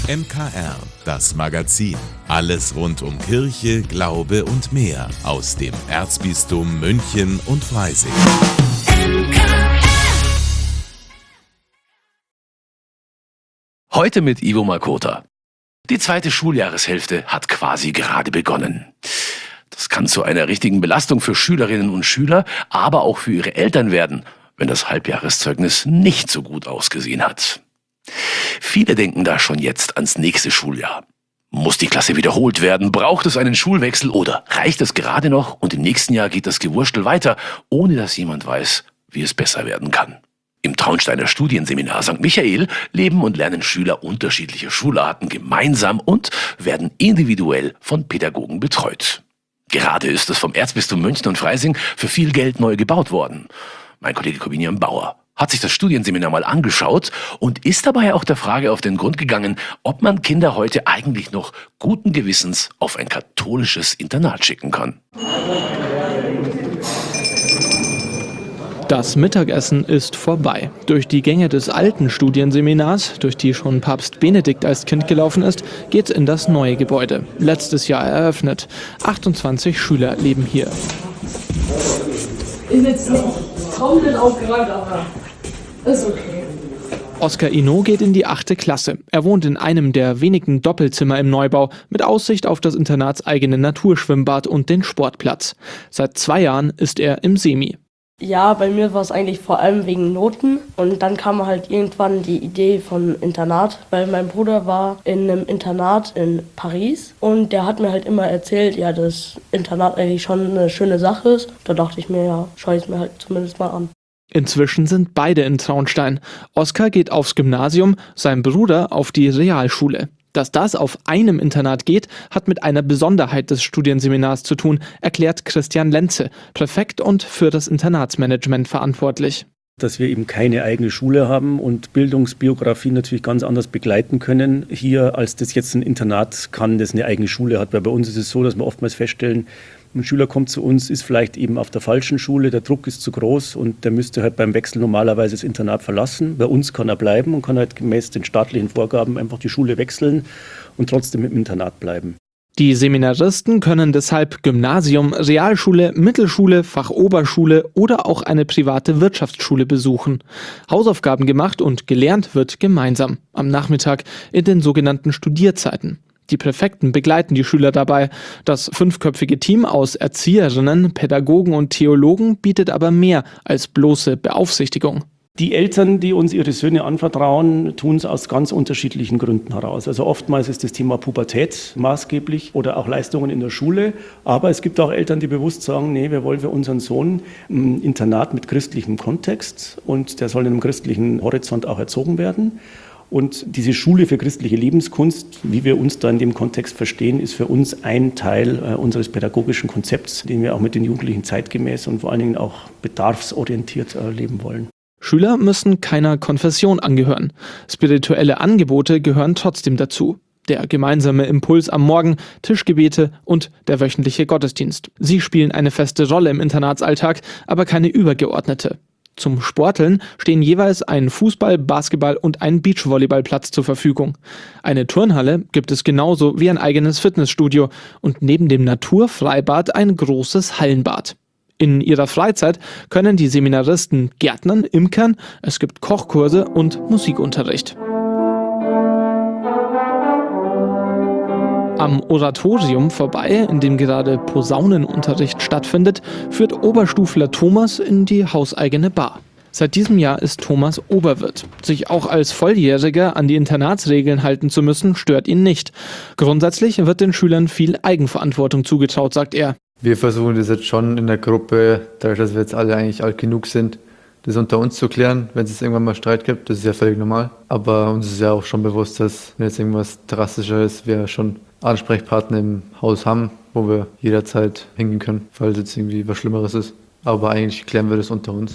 MKR, das Magazin. Alles rund um Kirche, Glaube und mehr aus dem Erzbistum München und Freising. Heute mit Ivo Makota. Die zweite Schuljahreshälfte hat quasi gerade begonnen. Das kann zu einer richtigen Belastung für Schülerinnen und Schüler, aber auch für ihre Eltern werden, wenn das Halbjahreszeugnis nicht so gut ausgesehen hat. Viele denken da schon jetzt ans nächste Schuljahr. Muss die Klasse wiederholt werden? Braucht es einen Schulwechsel? Oder reicht es gerade noch und im nächsten Jahr geht das Gewurstel weiter, ohne dass jemand weiß, wie es besser werden kann? Im Traunsteiner Studienseminar St. Michael leben und lernen Schüler unterschiedlicher Schularten gemeinsam und werden individuell von Pädagogen betreut. Gerade ist es vom Erzbistum München und Freising für viel Geld neu gebaut worden. Mein Kollege Corbinian Bauer hat sich das Studienseminar mal angeschaut und ist dabei auch der Frage auf den Grund gegangen, ob man Kinder heute eigentlich noch guten Gewissens auf ein katholisches Internat schicken kann. Das Mittagessen ist vorbei. Durch die Gänge des alten Studienseminars, durch die schon Papst Benedikt als Kind gelaufen ist, geht's in das neue Gebäude. Letztes Jahr eröffnet. 28 Schüler leben hier. Ist jetzt nicht komplett aufgeräumt, aber ist okay. Oskar Ino geht in die 8. Klasse. Er wohnt in einem der wenigen Doppelzimmer im Neubau mit Aussicht auf das internatseigene Naturschwimmbad und den Sportplatz. Seit 2 Jahren ist er im Semi. Ja, bei mir war es eigentlich vor allem wegen Noten und dann kam halt irgendwann die Idee von Internat, weil mein Bruder war in einem Internat in Paris und der hat mir halt immer erzählt, ja, dass Internat eigentlich schon eine schöne Sache ist. Da dachte ich mir, ja, schau ich es mir halt zumindest mal an. Inzwischen sind beide in Traunstein. Oskar geht aufs Gymnasium, sein Bruder auf die Realschule. Dass das auf einem Internat geht, hat mit einer Besonderheit des Studienseminars zu tun, erklärt Christian Lenze, Präfekt und für das Internatsmanagement verantwortlich. Dass wir eben keine eigene Schule haben und Bildungsbiografie natürlich ganz anders begleiten können hier, als das jetzt ein Internat kann, das eine eigene Schule hat. Weil bei uns ist es so, dass wir oftmals feststellen, ein Schüler kommt zu uns, ist vielleicht eben auf der falschen Schule, der Druck ist zu groß und der müsste halt beim Wechsel normalerweise das Internat verlassen. Bei uns kann er bleiben und kann halt gemäß den staatlichen Vorgaben einfach die Schule wechseln und trotzdem im Internat bleiben. Die Seminaristen können deshalb Gymnasium, Realschule, Mittelschule, Fachoberschule oder auch eine private Wirtschaftsschule besuchen. Hausaufgaben gemacht und gelernt wird gemeinsam, am Nachmittag in den sogenannten Studierzeiten. Die Präfekten begleiten die Schüler dabei. Das 5-köpfige Team aus Erzieherinnen, Pädagogen und Theologen bietet aber mehr als bloße Beaufsichtigung. Die Eltern, die uns ihre Söhne anvertrauen, tun es aus ganz unterschiedlichen Gründen heraus. Also oftmals ist das Thema Pubertät maßgeblich oder auch Leistungen in der Schule. Aber es gibt auch Eltern, die bewusst sagen, nee, wir wollen für unseren Sohn ein Internat mit christlichem Kontext und der soll in einem christlichen Horizont auch erzogen werden. Und diese Schule für christliche Lebenskunst, wie wir uns da in dem Kontext verstehen, ist für uns ein Teil unseres pädagogischen Konzepts, den wir auch mit den Jugendlichen zeitgemäß und vor allen Dingen auch bedarfsorientiert leben wollen. Schüler müssen keiner Konfession angehören. Spirituelle Angebote gehören trotzdem dazu. Der gemeinsame Impuls am Morgen, Tischgebete und der wöchentliche Gottesdienst. Sie spielen eine feste Rolle im Internatsalltag, aber keine übergeordnete. Zum Sporteln stehen jeweils ein Fußball-, Basketball- und ein Beachvolleyballplatz zur Verfügung. Eine Turnhalle gibt es genauso wie ein eigenes Fitnessstudio und neben dem Naturfreibad ein großes Hallenbad. In ihrer Freizeit können die Seminaristen Gärtnern, Imkern, es gibt Kochkurse und Musikunterricht. Am Oratorium vorbei, in dem gerade Posaunenunterricht stattfindet, führt Oberstufler Thomas in die hauseigene Bar. Seit diesem Jahr ist Thomas Oberwirt. Sich auch als Volljähriger an die Internatsregeln halten zu müssen, stört ihn nicht. Grundsätzlich wird den Schülern viel Eigenverantwortung zugetraut, sagt er. Wir versuchen das jetzt schon in der Gruppe, dadurch, dass wir jetzt alle eigentlich alt genug sind, das unter uns zu klären, wenn es irgendwann mal Streit gibt. Das ist ja völlig normal. Aber uns ist ja auch schon bewusst, dass wenn jetzt irgendwas drastischer ist, wir schon Ansprechpartner im Haus haben, wo wir jederzeit hingehen können, falls jetzt irgendwie was Schlimmeres ist. Aber eigentlich klären wir das unter uns.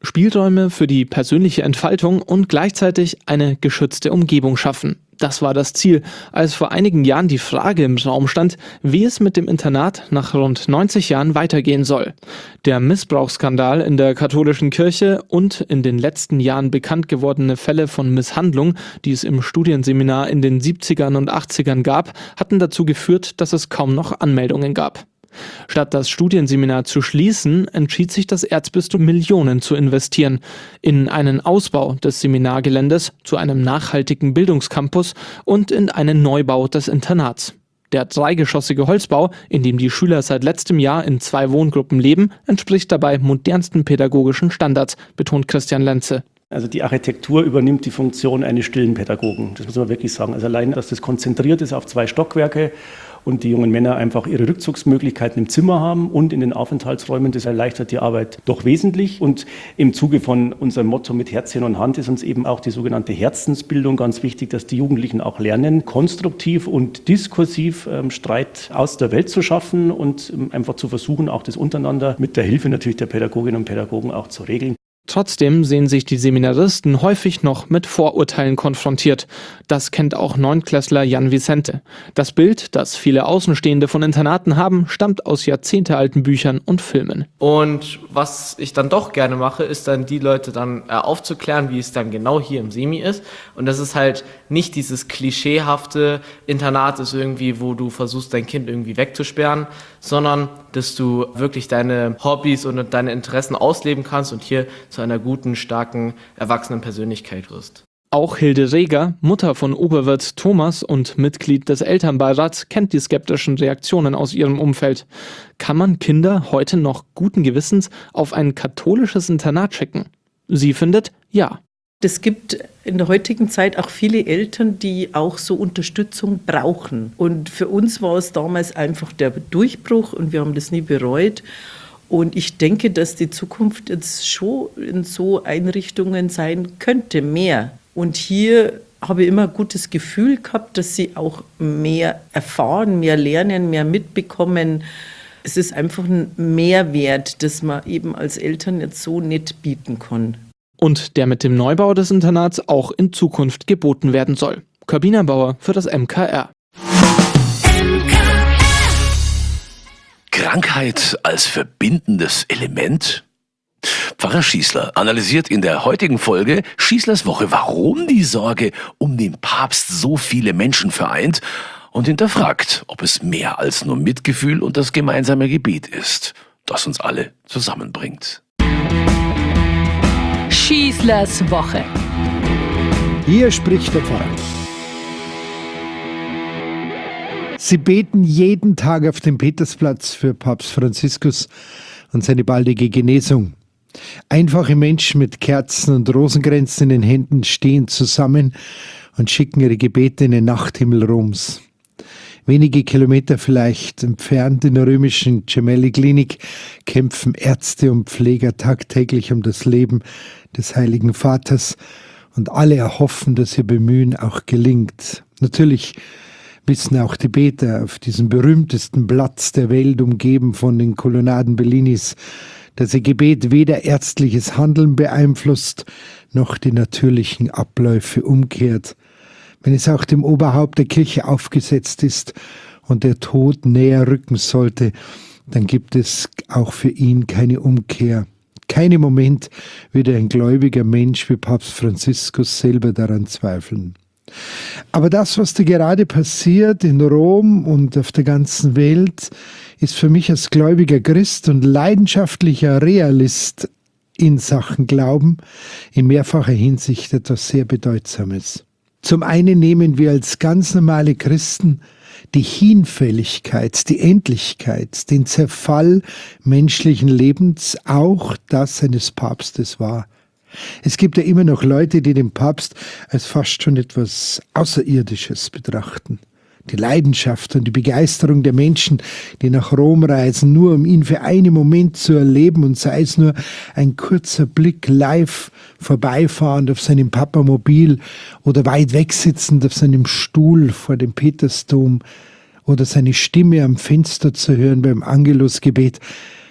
Spielräume für die persönliche Entfaltung und gleichzeitig eine geschützte Umgebung schaffen. Das war das Ziel, als vor einigen Jahren die Frage im Raum stand, wie es mit dem Internat nach rund 90 Jahren weitergehen soll. Der Missbrauchsskandal in der katholischen Kirche und in den letzten Jahren bekannt gewordene Fälle von Misshandlung, die es im Studienseminar in den 70ern und 80ern gab, hatten dazu geführt, dass es kaum noch Anmeldungen gab. Statt das Studienseminar zu schließen, entschied sich das Erzbistum, Millionen zu investieren in einen Ausbau des Seminargeländes zu einem nachhaltigen Bildungscampus und in einen Neubau des Internats. Der 3-geschossige Holzbau, in dem die Schüler seit letztem Jahr in 2 Wohngruppen leben, entspricht dabei modernsten pädagogischen Standards, betont Christian Lenze. Also die Architektur übernimmt die Funktion eines stillen Pädagogen. Das muss man wirklich sagen. Also allein, dass das konzentriert ist auf 2 Stockwerke und die jungen Männer einfach ihre Rückzugsmöglichkeiten im Zimmer haben und in den Aufenthaltsräumen, das erleichtert die Arbeit doch wesentlich. Und im Zuge von unserem Motto mit Herz, Hirn und Hand ist uns eben auch die sogenannte Herzensbildung ganz wichtig, dass die Jugendlichen auch lernen, konstruktiv und diskursiv Streit aus der Welt zu schaffen und einfach zu versuchen, auch das untereinander mit der Hilfe natürlich der Pädagoginnen und Pädagogen auch zu regeln. Trotzdem sehen sich die Seminaristen häufig noch mit Vorurteilen konfrontiert. Das kennt auch Neunklässler Jan Vicente. Das Bild, das viele Außenstehende von Internaten haben, stammt aus jahrzehntealten Büchern und Filmen. Und was ich dann doch gerne mache, ist dann die Leute dann aufzuklären, wie es dann genau hier im Semi ist. Und das ist halt nicht dieses klischeehafte Internat ist irgendwie, wo du versuchst, dein Kind irgendwie wegzusperren, sondern dass du wirklich deine Hobbys und deine Interessen ausleben kannst und hier zu einer guten, starken, erwachsenen Persönlichkeit wirst. Auch Hilde Reger, Mutter von Oberwirt Thomas und Mitglied des Elternbeirats, kennt die skeptischen Reaktionen aus ihrem Umfeld. Kann man Kinder heute noch guten Gewissens auf ein katholisches Internat schicken? Sie findet, ja. Es gibt in der heutigen Zeit auch viele Eltern, die auch so Unterstützung brauchen. Und für uns war es damals einfach der Durchbruch und wir haben das nie bereut. Und ich denke, dass die Zukunft jetzt schon in so Einrichtungen sein könnte, mehr. Und hier habe ich immer ein gutes Gefühl gehabt, dass sie auch mehr erfahren, mehr lernen, mehr mitbekommen. Es ist einfach ein Mehrwert, das man eben als Eltern jetzt so nicht bieten kann. Und der mit dem Neubau des Internats auch in Zukunft geboten werden soll. Corbina Bauer für das MKR. Krankheit als verbindendes Element? Pfarrer Schießler analysiert in der heutigen Folge Schießlers Woche, warum die Sorge um den Papst so viele Menschen vereint und hinterfragt, ob es mehr als nur Mitgefühl und das gemeinsame Gebet ist, das uns alle zusammenbringt. Schießlers Woche. Hier spricht der Pfarrer. Sie beten jeden Tag auf dem Petersplatz für Papst Franziskus und seine baldige Genesung. Einfache Menschen mit Kerzen und Rosenkränzen in den Händen stehen zusammen und schicken ihre Gebete in den Nachthimmel Roms. Wenige Kilometer vielleicht entfernt in der römischen Gemelli-Klinik kämpfen Ärzte und Pfleger tagtäglich um das Leben des Heiligen Vaters und alle erhoffen, dass ihr Bemühen auch gelingt. Natürlich wissen auch die Beter auf diesem berühmtesten Platz der Welt, umgeben von den Kolonnaden Bellinis, dass ihr Gebet weder ärztliches Handeln beeinflusst, noch die natürlichen Abläufe umkehrt. Wenn es auch dem Oberhaupt der Kirche aufgesetzt ist und der Tod näher rücken sollte, dann gibt es auch für ihn keine Umkehr. Keinen Moment würde ein gläubiger Mensch wie Papst Franziskus selber daran zweifeln. Aber das, was da gerade passiert in Rom und auf der ganzen Welt, ist für mich als gläubiger Christ und leidenschaftlicher Realist in Sachen Glauben in mehrfacher Hinsicht etwas sehr Bedeutsames. Zum einen nehmen wir als ganz normale Christen die Hinfälligkeit, die Endlichkeit, den Zerfall menschlichen Lebens, auch das eines Papstes wahr. Es gibt ja immer noch Leute, die den Papst als fast schon etwas Außerirdisches betrachten. Die Leidenschaft und die Begeisterung der Menschen, die nach Rom reisen, nur um ihn für einen Moment zu erleben und sei es nur ein kurzer Blick live vorbeifahrend auf seinem Papamobil oder weit weg sitzend auf seinem Stuhl vor dem Petersdom oder seine Stimme am Fenster zu hören beim Angelusgebet,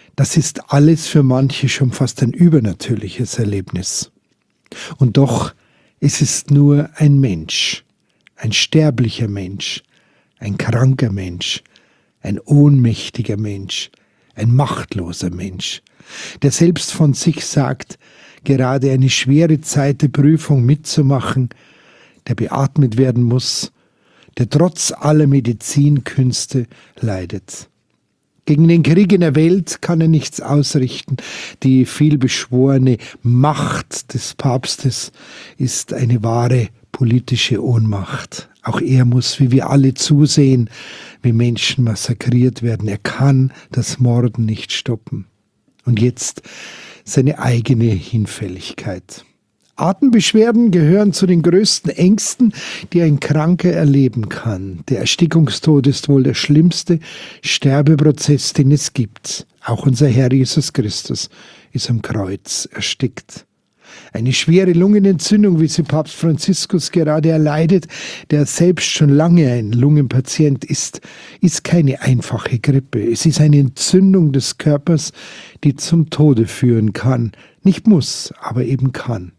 Das ist alles für manche schon fast ein übernatürliches Erlebnis. Und doch, es ist nur ein Mensch, ein sterblicher Mensch, ein kranker Mensch, ein ohnmächtiger Mensch, ein machtloser Mensch, der selbst von sich sagt, gerade eine schwere Zeit der Prüfung mitzumachen, der beatmet werden muss, der trotz aller Medizinkünste leidet. Gegen den Krieg in der Welt kann er nichts ausrichten. Die vielbeschworene Macht des Papstes ist eine wahre politische Ohnmacht. Auch er muss, wie wir alle, zusehen, wie Menschen massakriert werden. Er kann das Morden nicht stoppen. Und jetzt seine eigene Hinfälligkeit. Atembeschwerden gehören zu den größten Ängsten, die ein Kranker erleben kann. Der Erstickungstod ist wohl der schlimmste Sterbeprozess, den es gibt. Auch unser Herr Jesus Christus ist am Kreuz erstickt. Eine schwere Lungenentzündung, wie sie Papst Franziskus gerade erleidet, der selbst schon lange ein Lungenpatient ist keine einfache Grippe. Es ist eine Entzündung des Körpers, die zum Tode führen kann. Nicht muss, aber eben kann.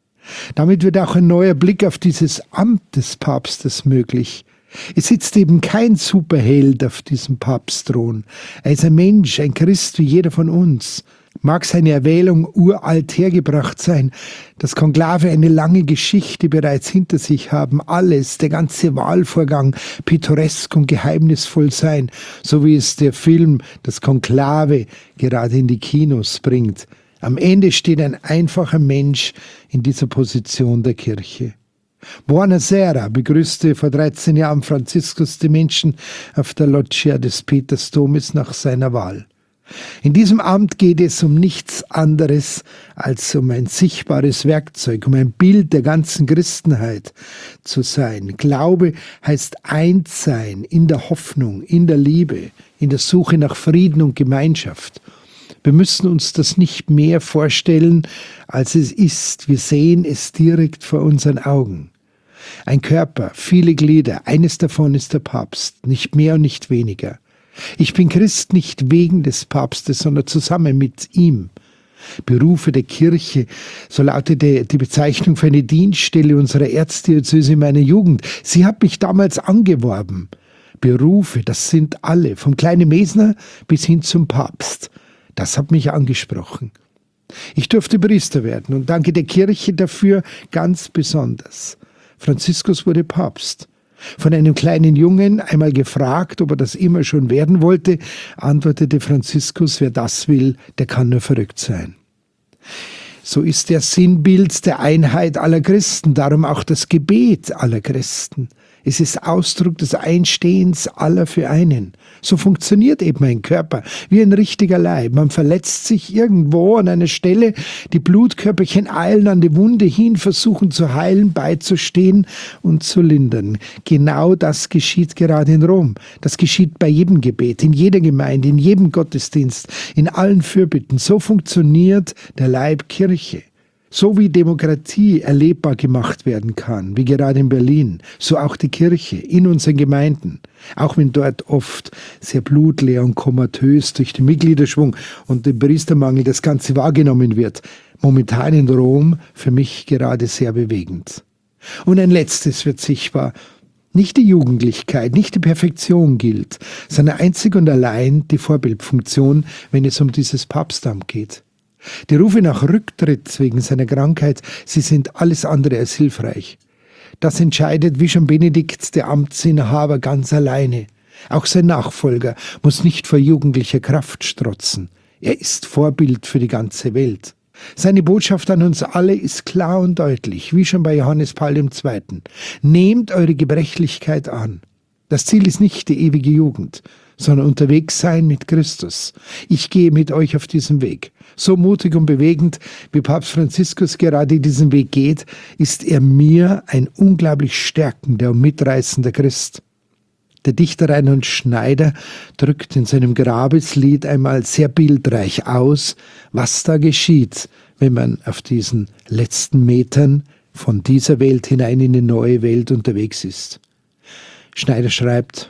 Damit wird auch ein neuer Blick auf dieses Amt des Papstes möglich. Es sitzt eben kein Superheld auf diesem Papstthron. Er ist ein Mensch, ein Christ wie jeder von uns. Mag seine Erwählung uralt hergebracht sein, das Konklave eine lange Geschichte bereits hinter sich haben, alles, der ganze Wahlvorgang pittoresk und geheimnisvoll sein, so wie es der Film Das Konklave gerade in die Kinos bringt. Am Ende steht ein einfacher Mensch in dieser Position der Kirche. Buonasera begrüßte vor 13 Jahren Franziskus die Menschen auf der Loggia des Petersdomes nach seiner Wahl. In diesem Amt geht es um nichts anderes als um ein sichtbares Werkzeug, um ein Bild der ganzen Christenheit zu sein. Glaube heißt eins sein in der Hoffnung, in der Liebe, in der Suche nach Frieden und Gemeinschaft. Wir müssen uns das nicht mehr vorstellen, als es ist. Wir sehen es direkt vor unseren Augen. Ein Körper, viele Glieder, eines davon ist der Papst, nicht mehr und nicht weniger. Ich bin Christ nicht wegen des Papstes, sondern zusammen mit ihm. Berufe der Kirche, so lautete die Bezeichnung für eine Dienststelle unserer Erzdiözese in meiner Jugend. Sie hat mich damals angeworben. Berufe, das sind alle, vom kleinen Mesner bis hin zum Papst. Das hat mich angesprochen. Ich durfte Priester werden und danke der Kirche dafür ganz besonders. Franziskus wurde Papst. Von einem kleinen Jungen einmal gefragt, ob er das immer schon werden wollte, antwortete Franziskus, wer das will, der kann nur verrückt sein. So ist er Sinnbild der Einheit aller Christen, darum auch das Gebet aller Christen. Es ist Ausdruck des Einstehens aller für einen. So funktioniert eben ein Körper, wie ein richtiger Leib. Man verletzt sich irgendwo an einer Stelle, die Blutkörperchen eilen an die Wunde hin, versuchen zu heilen, beizustehen und zu lindern. Genau das geschieht gerade in Rom. Das geschieht bei jedem Gebet, in jeder Gemeinde, in jedem Gottesdienst, in allen Fürbitten. So funktioniert der Leib Kirche. So wie Demokratie erlebbar gemacht werden kann, wie gerade in Berlin, so auch die Kirche in unseren Gemeinden, auch wenn dort oft sehr blutleer und komatös durch den Mitgliederschwung und den Priestermangel das Ganze wahrgenommen wird. Momentan in Rom für mich gerade sehr bewegend. Und ein letztes wird sichtbar. Nicht die Jugendlichkeit, nicht die Perfektion gilt, sondern einzig und allein die Vorbildfunktion, wenn es um dieses Papstamt geht. Die Rufe nach Rücktritt wegen seiner Krankheit, sie sind alles andere als hilfreich. Das entscheidet, wie schon Benedikt, der Amtsinhaber, ganz alleine. Auch sein Nachfolger muss nicht vor jugendlicher Kraft strotzen. Er ist Vorbild für die ganze Welt. Seine Botschaft an uns alle ist klar und deutlich, wie schon bei Johannes Paul II. Nehmt eure Gebrechlichkeit an. Das Ziel ist nicht die ewige Jugend, sondern unterwegs sein mit Christus. Ich gehe mit euch auf diesem Weg. So mutig und bewegend, wie Papst Franziskus gerade diesen Weg geht, ist er mir ein unglaublich stärkender und mitreißender Christ. Der Dichter Reinhold Schneider drückt in seinem Grabeslied einmal sehr bildreich aus, was da geschieht, wenn man auf diesen letzten Metern von dieser Welt hinein in eine neue Welt unterwegs ist. Schneider schreibt: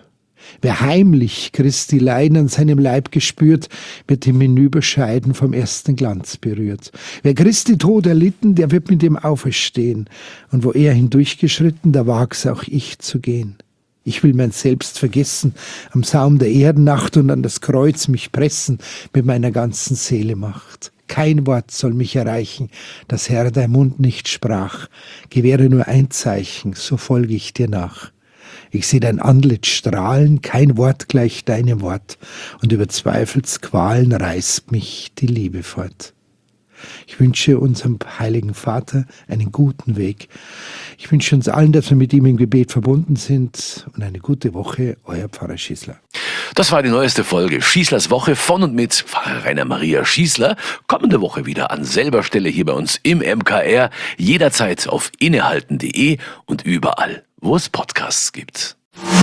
Wer heimlich Christi Leiden an seinem Leib gespürt, wird im Hinüberscheiden vom ersten Glanz berührt. Wer Christi Tod erlitten, der wird mit ihm auferstehen. Und wo er hindurchgeschritten, da wag's auch ich zu gehen. Ich will mein Selbst vergessen, am Saum der Erdennacht und an das Kreuz mich pressen, mit meiner ganzen Seele Macht. Kein Wort soll mich erreichen, das Herr dein Mund nicht sprach. Gewähre nur ein Zeichen, so folge ich dir nach. Ich seh dein Antlitz strahlen, kein Wort gleicht deinem Wort, und über Zweifelsqualen reißt mich die Liebe fort. Ich wünsche unserem heiligen Vater einen guten Weg. Ich wünsche uns allen, dass wir mit ihm im Gebet verbunden sind, und eine gute Woche, euer Pfarrer Schießler. Das war die neueste Folge Schießlers Woche von und mit Pfarrer Rainer Maria Schießler. Kommende Woche wieder an selber Stelle hier bei uns im MKR, jederzeit auf innehalten.de und überall, wo es Podcasts gibt.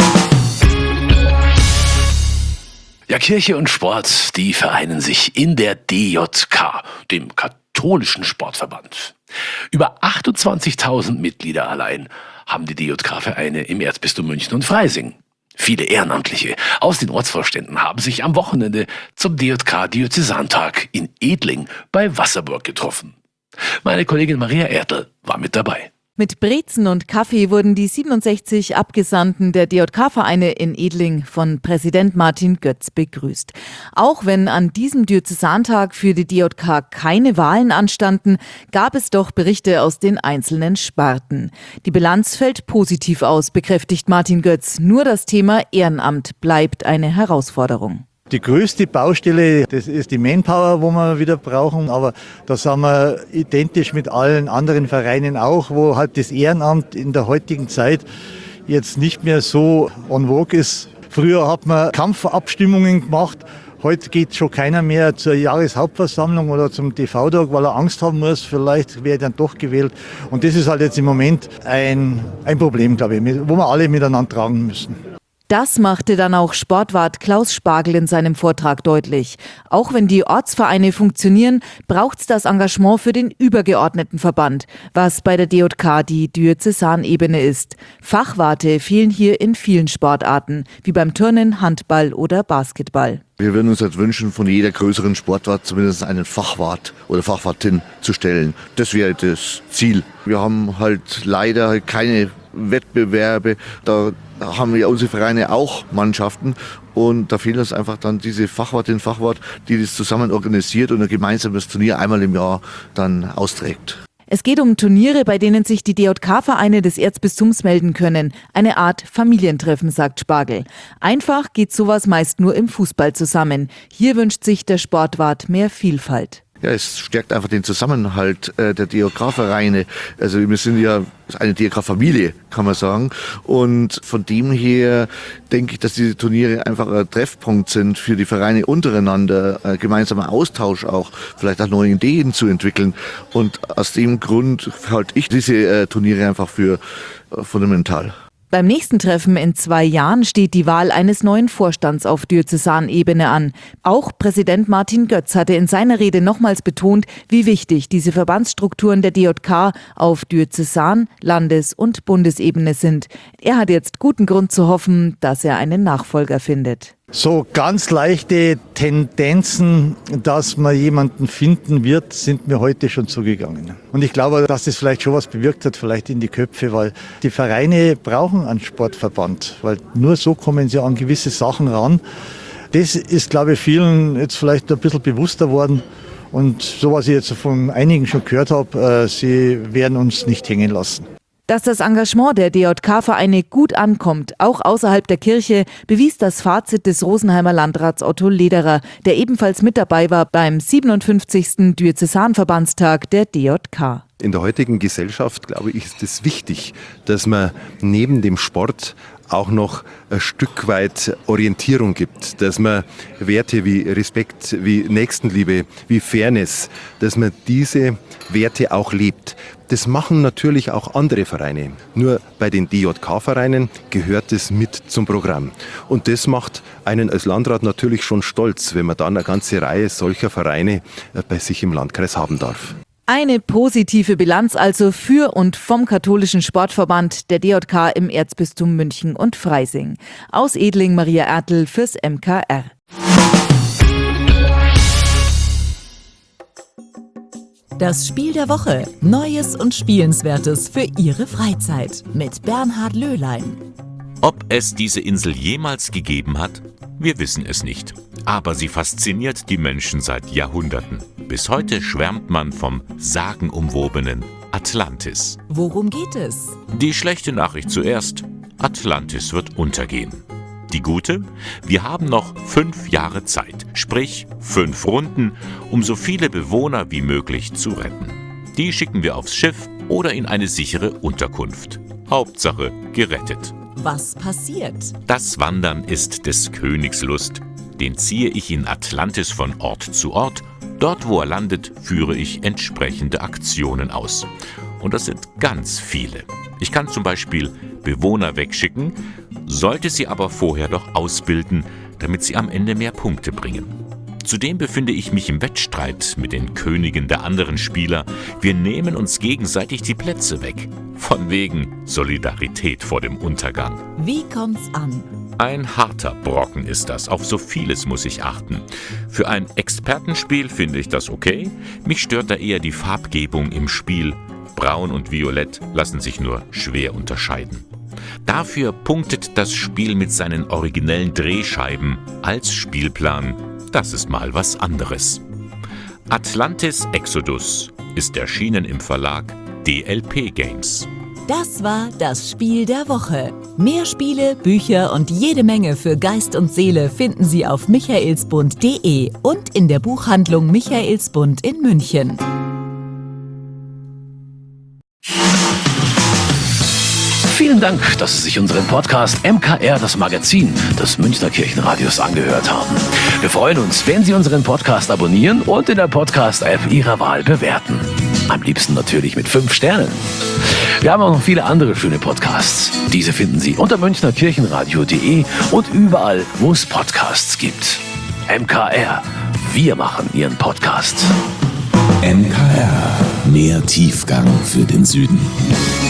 Ja, Kirche und Sport, die vereinen sich in der DJK, dem katholischen Sportverband. Über 28.000 Mitglieder allein haben die DJK-Vereine im Erzbistum München und Freising. Viele Ehrenamtliche aus den Ortsvorständen haben sich am Wochenende zum DJK-Diözesantag in Edling bei Wasserburg getroffen. Meine Kollegin Maria Ertl war mit dabei. Mit Brezen und Kaffee wurden die 67 Abgesandten der DJK-Vereine in Edling von Präsident Martin Götz begrüßt. Auch wenn an diesem Diözesantag für die DJK keine Wahlen anstanden, gab es doch Berichte aus den einzelnen Sparten. Die Bilanz fällt positiv aus, bekräftigt Martin Götz. Nur das Thema Ehrenamt bleibt eine Herausforderung. Die größte Baustelle, das ist die Manpower, wo wir wieder brauchen, aber da sind wir identisch mit allen anderen Vereinen auch, wo halt das Ehrenamt in der heutigen Zeit jetzt nicht mehr so en vogue ist. Früher hat man Kampfabstimmungen gemacht, heute geht schon keiner mehr zur Jahreshauptversammlung oder zum TV-Tag, weil er Angst haben muss, vielleicht werde er dann doch gewählt. Und das ist halt jetzt im Moment ein Problem, glaube ich, wo wir alle miteinander tragen müssen. Das machte dann auch Sportwart Klaus Spargel in seinem Vortrag deutlich. Auch wenn die Ortsvereine funktionieren, braucht's das Engagement für den übergeordneten Verband, was bei der DJK die Diözesanebene ist. Fachwarte fehlen hier in vielen Sportarten, wie beim Turnen, Handball oder Basketball. Wir würden uns jetzt wünschen, von jeder größeren Sportart zumindest einen Fachwart oder Fachwartin zu stellen. Das wäre das Ziel. Wir haben halt leider keine Wettbewerbe. Da haben wir unsere Vereine auch Mannschaften und da fehlt uns einfach dann diese Fachwartin, Fachwart, die das zusammen organisiert und ein gemeinsames Turnier einmal im Jahr dann austrägt. Es geht um Turniere, bei denen sich die DJK-Vereine des Erzbistums melden können. Eine Art Familientreffen, sagt Spargel. Einfach geht sowas meist nur im Fußball zusammen. Hier wünscht sich der Sportwart mehr Vielfalt. Ja, es stärkt einfach den Zusammenhalt der DJK-Vereine. Also wir sind ja eine DJK-Familie, kann man sagen. Und von dem her denke ich, dass diese Turniere einfach ein Treffpunkt sind für die Vereine untereinander, gemeinsamer Austausch auch, vielleicht auch neue Ideen zu entwickeln. Und aus dem Grund halte ich diese Turniere einfach für fundamental. Beim nächsten Treffen in 2 Jahren steht die Wahl eines neuen Vorstands auf Diözesanebene an. Auch Präsident Martin Götz hatte in seiner Rede nochmals betont, wie wichtig diese Verbandsstrukturen der DJK auf Diözesan-, Landes- und Bundesebene sind. Er hat jetzt guten Grund zu hoffen, dass er einen Nachfolger findet. So ganz leichte Tendenzen, dass man jemanden finden wird, sind mir heute schon zugegangen. Und ich glaube, dass das vielleicht schon was bewirkt hat, vielleicht in die Köpfe, weil die Vereine brauchen einen Sportverband, weil nur so kommen sie an gewisse Sachen ran. Das ist, glaube ich, vielen jetzt vielleicht ein bisschen bewusster worden. Und so, was ich jetzt von einigen schon gehört habe, sie werden uns nicht hängen lassen. Dass das Engagement der DJK-Vereine gut ankommt, auch außerhalb der Kirche, bewies das Fazit des Rosenheimer Landrats Otto Lederer, der ebenfalls mit dabei war beim 57. Diözesanverbandstag der DJK. In der heutigen Gesellschaft, glaube ich, ist es wichtig, dass man neben dem Sport auch noch ein Stück weit Orientierung gibt, dass man Werte wie Respekt, wie Nächstenliebe, wie Fairness, dass man diese Werte auch lebt. Das machen natürlich auch andere Vereine. Nur bei den DJK-Vereinen gehört es mit zum Programm. Und das macht einen als Landrat natürlich schon stolz, wenn man dann eine ganze Reihe solcher Vereine bei sich im Landkreis haben darf. Eine positive Bilanz also für und vom katholischen Sportverband der DJK im Erzbistum München und Freising. Aus Edling Maria Ertl fürs MKR. Das Spiel der Woche. Neues und Spielenswertes für Ihre Freizeit mit Bernhard Löhlein. Ob es diese Insel jemals gegeben hat? Wir wissen es nicht. Aber sie fasziniert die Menschen seit Jahrhunderten. Bis heute schwärmt man vom sagenumwobenen Atlantis. Worum geht es? Die schlechte Nachricht zuerst: Atlantis wird untergehen. Die gute? Wir haben noch 5 Jahre Zeit, sprich 5 Runden, um so viele Bewohner wie möglich zu retten. Die schicken wir aufs Schiff oder in eine sichere Unterkunft. Hauptsache gerettet. Was passiert? Das Wandern ist des Königs Lust. Den ziehe ich in Atlantis von Ort zu Ort. Dort, wo er landet, führe ich entsprechende Aktionen aus. Und das sind ganz viele. Ich kann zum Beispiel Bewohner wegschicken, sollte sie aber vorher doch ausbilden, damit sie am Ende mehr Punkte bringen. Zudem befinde ich mich im Wettstreit mit den Königen der anderen Spieler. Wir nehmen uns gegenseitig die Plätze weg. Von wegen Solidarität vor dem Untergang. Wie kommt's an? Ein harter Brocken ist das. Auf so vieles muss ich achten. Für ein Expertenspiel finde ich das okay. Mich stört da eher die Farbgebung im Spiel. Braun und Violett lassen sich nur schwer unterscheiden. Dafür punktet das Spiel mit seinen originellen Drehscheiben. Als Spielplan, das ist mal was anderes. Atlantis Exodus ist erschienen im Verlag DLP Games. Das war das Spiel der Woche. Mehr Spiele, Bücher und jede Menge für Geist und Seele finden Sie auf michaelsbund.de und in der Buchhandlung Michaelsbund in München. Vielen Dank, dass Sie sich unseren Podcast MKR, das Magazin des Münchner Kirchenradios, angehört haben. Wir freuen uns, wenn Sie unseren Podcast abonnieren und in der Podcast-App Ihrer Wahl bewerten. Am liebsten natürlich mit 5 Sternen. Wir haben auch noch viele andere schöne Podcasts. Diese finden Sie unter münchnerkirchenradio.de und überall, wo es Podcasts gibt. MKR, wir machen Ihren Podcast. MKR, mehr Tiefgang für den Süden.